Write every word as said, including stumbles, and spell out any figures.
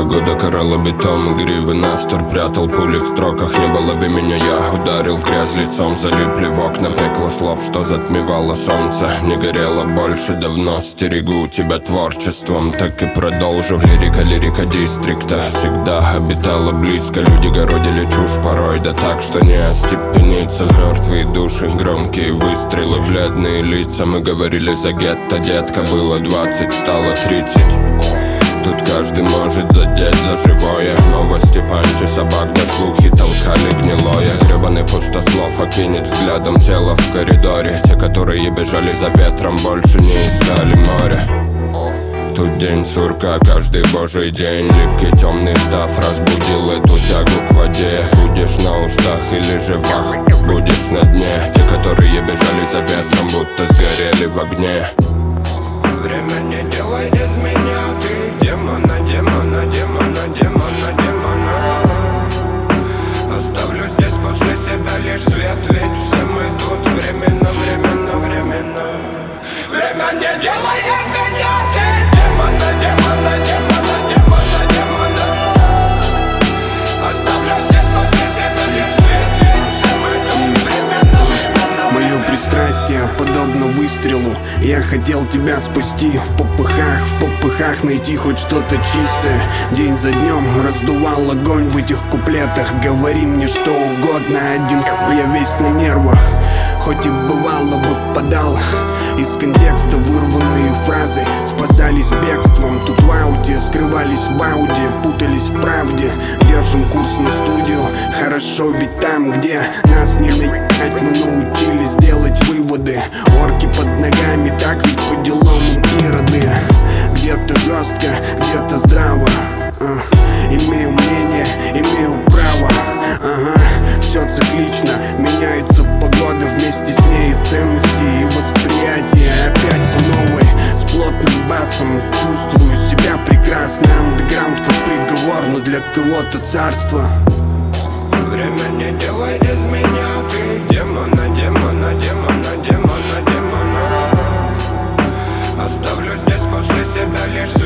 Погода карала бетон, гривы настор прятал пули в строках. Не было в меня, я ударил в грязь лицом. Залипли в окна, пекло слов, что затмевало солнце. Не горело больше давно, стерегу тебя творчеством. Так и продолжу, лирика, лирика дистрикта всегда обитала близко. Люди городили чушь порой, да так, что не остепениться. Мертвые души, громкие выстрелы, бледные лица. Мы говорили за гетто, детка, было двадцать, стало тридцать. Тут каждый может задеть за живое. Новости, панчи, собак, да слухи толкали гнилое. Гребаный пустослов окинет взглядом тело в коридоре. Те, которые бежали за ветром, больше не искали море. Тут день сурка, каждый божий день. Липкий темный став разбудил эту тягу к воде. Будешь на устах или же вах, будешь на дне. Те, которые бежали за ветром, будто сгорели в огне. Время не делай из меня, ты демона, демона, демона, демона, демона. Оставлю здесь после себя лишь свет, ведь все мы тут временно, временно, временно. Время не делай из меня, ты демона, демона, демона, демона, демона. Оставлю здесь после себя лишь свет, ведь все мы тут временно, временно. Мое пристрастие подобно выстрелу. Я хотел тебя спасти в попыхах, в попыхах найти хоть что-то чистое. День за днем раздувал огонь в этих куплетах. Говори мне что угодно, один я весь на нервах. Хоть и бывало выпадал из контекста вырванные фразы, спасались бегством. Тут в ауде, скрывались в ауде, путались в правде. Держим курс на студию, хорошо, ведь там, где нас не наебать, мы научились делать выводы. Орки под ногами, так ведь по делам ироды. Где-то жестко, где-то здраво, а, имею мнение, имею право. Ага, все циклично, меняется погода, вместе с ней и ценности, и восприятие. Опять по новой, с плотным басом, чувствую себя прекрасно. Андеграунд как приговор, но для кого-то царство. Время не делай из меня, ты демона, демона, демона, демона, демона. Оставлю здесь после себя лишь